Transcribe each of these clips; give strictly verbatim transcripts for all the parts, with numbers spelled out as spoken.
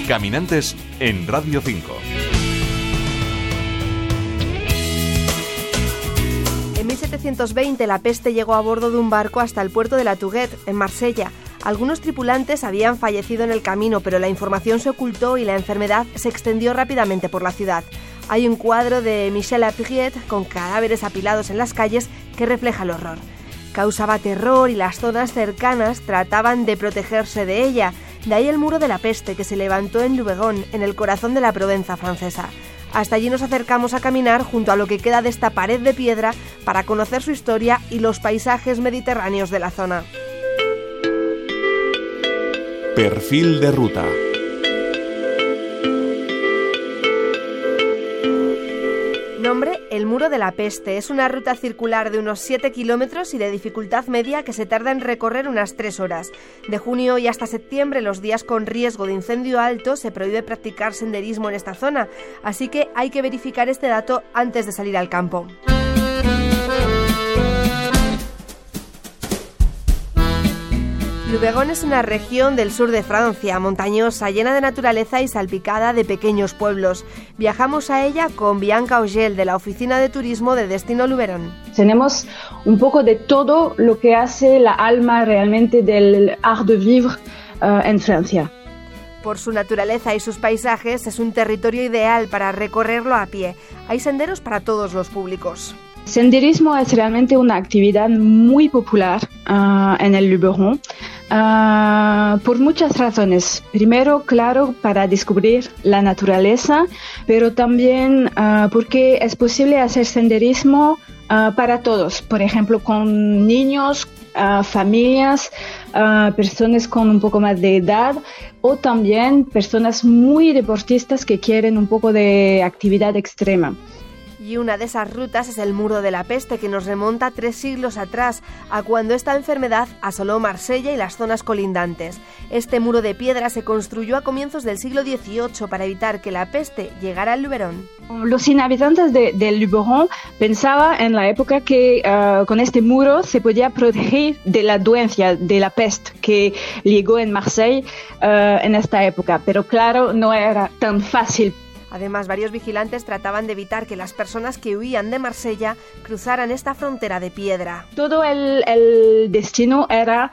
Caminantes en Radio cinco. En mil setecientos veinte la peste llegó a bordo de un barco hasta el puerto de La Touguette, en Marsella. Algunos tripulantes habían fallecido en el camino, pero la información se ocultó y la enfermedad se extendió rápidamente por la ciudad. Hay un cuadro de Michel Apériet con cadáveres apilados en las calles que refleja el horror. Causaba terror y las zonas cercanas trataban de protegerse de ella. De ahí el muro de la peste que se levantó en Luberon, en el corazón de la Provenza francesa. Hasta allí nos acercamos a caminar junto a lo que queda de esta pared de piedra para conocer su historia y los paisajes mediterráneos de la zona. Perfil de ruta. Nombre: el Muro de la Peste. Es una ruta circular de unos siete kilómetros y de dificultad media que se tarda en recorrer unas tres horas. De junio y hasta septiembre, los días con riesgo de incendio alto, se prohíbe practicar senderismo en esta zona, así que hay que verificar este dato antes de salir al campo. Luberon es una región del sur de Francia, montañosa, llena de naturaleza y salpicada de pequeños pueblos. Viajamos a ella con Bianca Ogel, de la Oficina de Turismo de Destino Luberon. Tenemos un poco de todo lo que hace la alma realmente del art de vivre uh, en Francia. Por su naturaleza y sus paisajes, es un territorio ideal para recorrerlo a pie. Hay senderos para todos los públicos. Senderismo es realmente una actividad muy popular uh, en el Luberon uh, por muchas razones. Primero, claro, para descubrir la naturaleza, pero también uh, porque es posible hacer senderismo uh, para todos. Por ejemplo, con niños, uh, familias, uh, personas con un poco más de edad o también personas muy deportistas que quieren un poco de actividad extrema. Y una de esas rutas es el Muro de la Peste, que nos remonta tres siglos atrás, a cuando esta enfermedad asoló Marsella y las zonas colindantes. Este muro de piedra se construyó a comienzos del siglo dieciocho para evitar que la peste llegara al Luberon. Los inhabitantes de, del Luberon pensaban en la época que uh, con este muro se podía proteger de la dolencia, de la peste que llegó en Marsella uh, en esta época, pero claro, no era tan fácil. Además, varios vigilantes trataban de evitar que las personas que huían de Marsella cruzaran esta frontera de piedra. Todo el, el destino era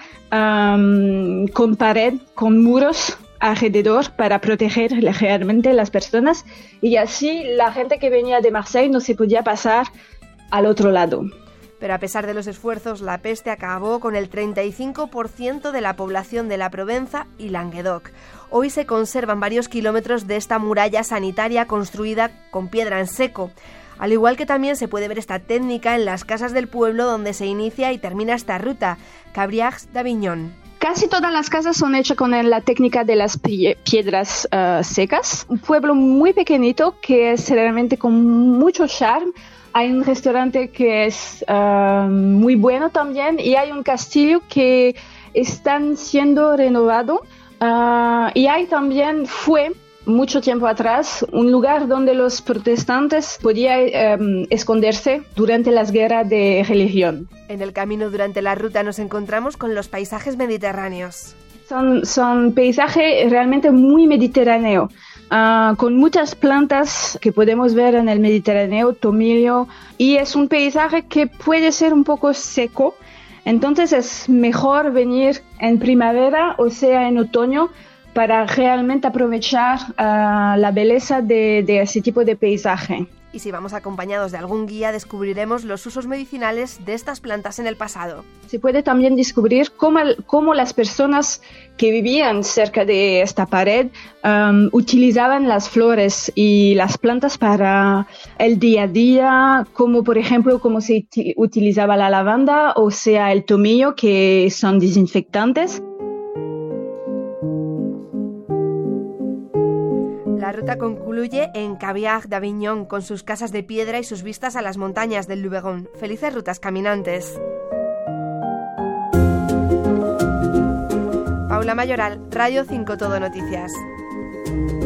um, con pared, con muros alrededor para proteger realmente las personas y así la gente que venía de Marsella no se podía pasar al otro lado. Pero a pesar de los esfuerzos, la peste acabó con el treinta y cinco por ciento de la población de la Provenza y Languedoc. Hoy se conservan varios kilómetros de esta muralla sanitaria construida con piedra en seco. Al igual que también se puede ver esta técnica en las casas del pueblo donde se inicia y termina esta ruta, Cabriacs d'Avignon. Casi todas las casas son hechas con la técnica de las piedras uh, secas. Un pueblo muy pequeñito que es realmente con mucho charme. Hay un restaurante que es uh, muy bueno también y hay un castillo que están siendo renovado. Uh, y hay también, fue mucho tiempo atrás, un lugar donde los protestantes podían um, esconderse durante las guerras de religión. En el camino durante la ruta nos encontramos con los paisajes mediterráneos. Son, son paisajes realmente muy mediterráneos. Uh, con muchas plantas que podemos ver en el Mediterráneo, tomillo, y es un paisaje que puede ser un poco seco, entonces es mejor venir en primavera o sea en otoño para realmente aprovechar uh, la belleza de, de ese tipo de paisaje. Y si vamos acompañados de algún guía, descubriremos los usos medicinales de estas plantas en el pasado. Se puede también descubrir cómo, cómo las personas que vivían cerca de esta pared um, utilizaban las flores y las plantas para el día a día, como por ejemplo cómo se utilizaba la lavanda o sea el tomillo, que son desinfectantes. La ruta concluye en Cabriacs d'Avignon, con sus casas de piedra y sus vistas a las montañas del Luberon. ¡Felices rutas, caminantes! Paula Mayoral, Radio cinco Todo Noticias.